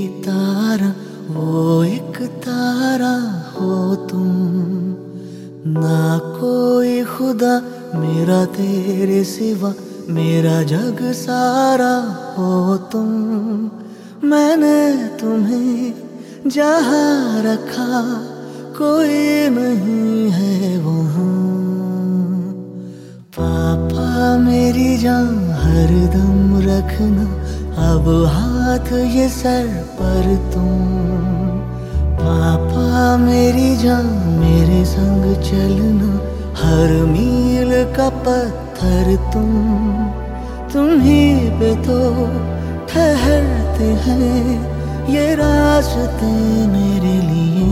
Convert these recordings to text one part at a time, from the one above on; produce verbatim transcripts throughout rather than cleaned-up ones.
तारा वो एक तारा हो तुम, ना कोई खुदा मेरा तेरे सिवा, मेरा जग सारा हो तुम। मैंने तुम्हें जहाँ रखा कोई नहीं है वहाँ। पापा मेरी जान हरदम रखना, अब हाथ ये सर पर तुम। पापा मेरी जान मेरे संग चलना, हर मील का पत्थर तुम। तुम्हीं पे तो ठहरते हैं ये रास्ते मेरे लिए।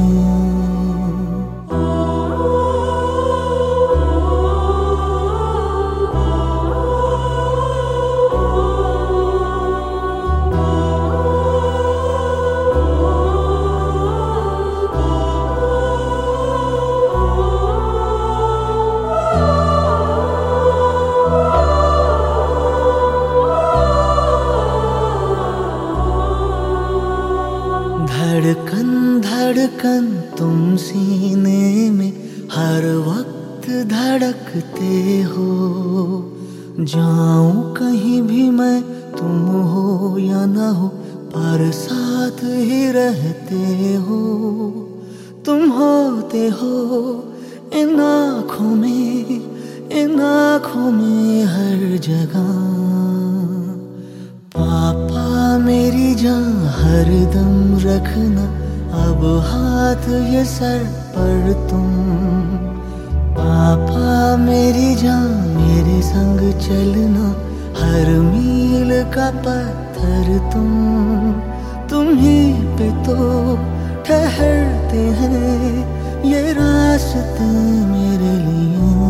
धड़कन धड़कन तुम सीने में हर वक्त धड़कते हो। जाऊं कहीं भी मैं तुम हो या ना हो, पर साथ ही रहते हो। तुम होते हो इन आँखों में, इन आँखों में हर जगह। पापा मेरी जान हरदम रखना, अब हाथ ये सर पर तुम। पापा मेरी जान मेरे संग चलना, हर मील का पत्थर तुम। तुम्हीं पे तो ठहरते हैं ये रास्ते मेरे लिए।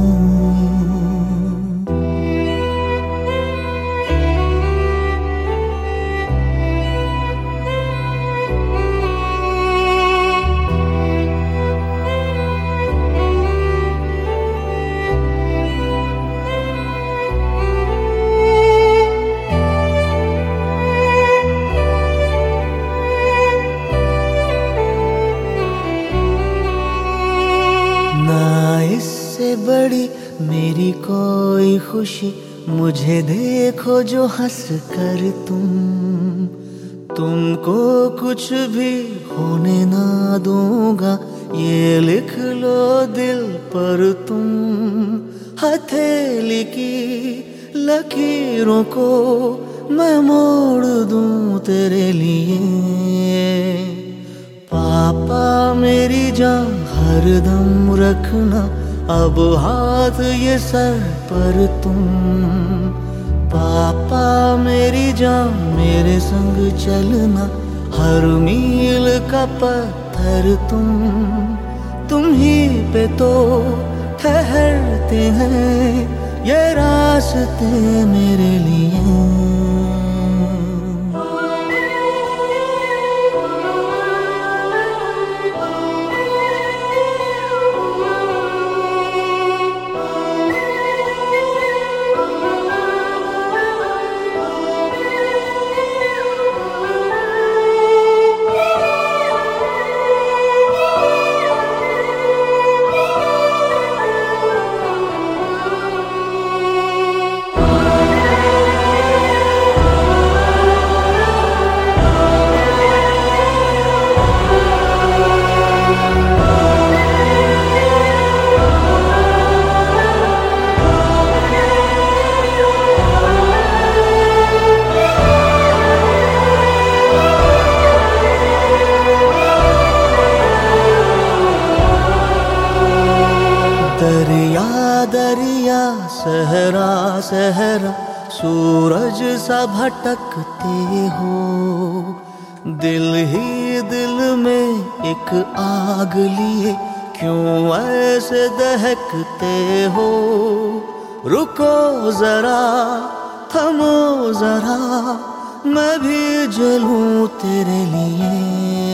ना इससे बड़ी मेरी कोई खुशी, मुझे देखो जो हंस कर तुम। तुमको कुछ भी होने ना दूंगा, ये लिख लो दिल पर तुम। हथेली की लकीरों को मैं मोड़ दूं तेरे लिए। पापा मेरी जान हरदम रखना, अब हाथ ये सर पर तुम। पापा मेरी जान मेरे संग चलना, हर मील का पत्थर तुम। तुम्हीं पे तो ठहरते हैं ये रास्ते मेरे लिए। दरिया दरिया सहरा सहरा सूरज सा भटकते हो। दिल ही दिल में एक आग लिए क्यों ऐसे दहकते हो। रुको जरा थमो जरा, मैं भी जलूं तेरे लिए।